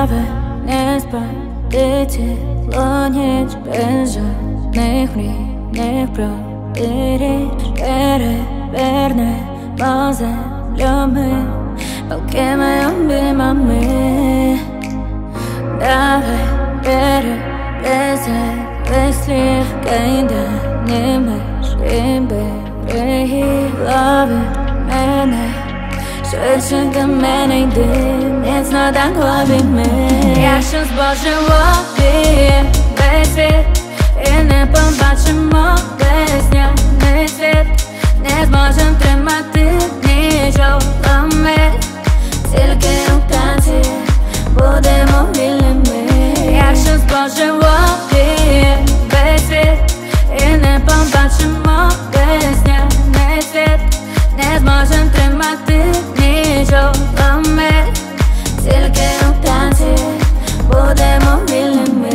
Давай не спать, тепло ніч без жодних мрійних протиріч. Перевернемо землю ми палкими обіймами. Давай переплезай весь слів кайдані межі береги. Лови мене, швидше до мене йди, міцно так обійми. Якщо збожимо весь світ і не побачимо весняний світ, не зможем тримати нічого ми, тільки у танці будемо вільними. Якщо збожимо весь світ і не побачимо весняний світ, не зможем тримати нічого ми, тільки у танці будемо вільними.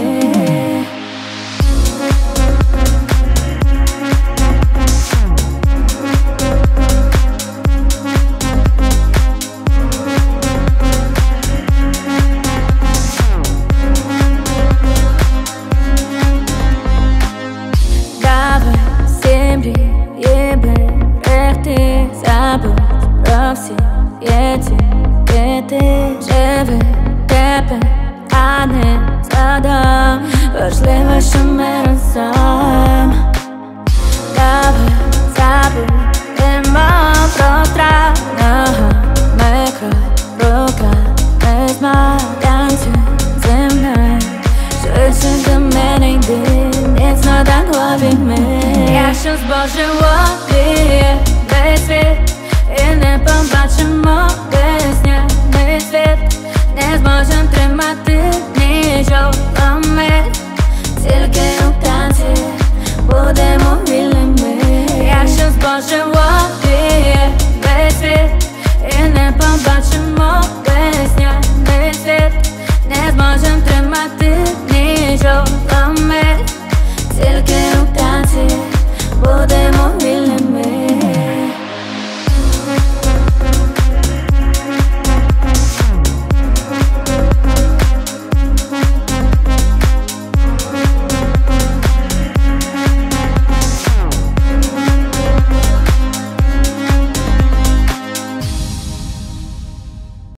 Давай всі мрії берегти, забудь про всі етикети. Живи тепер, а не згодом, важливо, що ми разом. Давай забудемо про страх, ногами крок, руками змах. Танцюй зі мною, швидше до мене йди, міцно так обійми. Якщо збожимо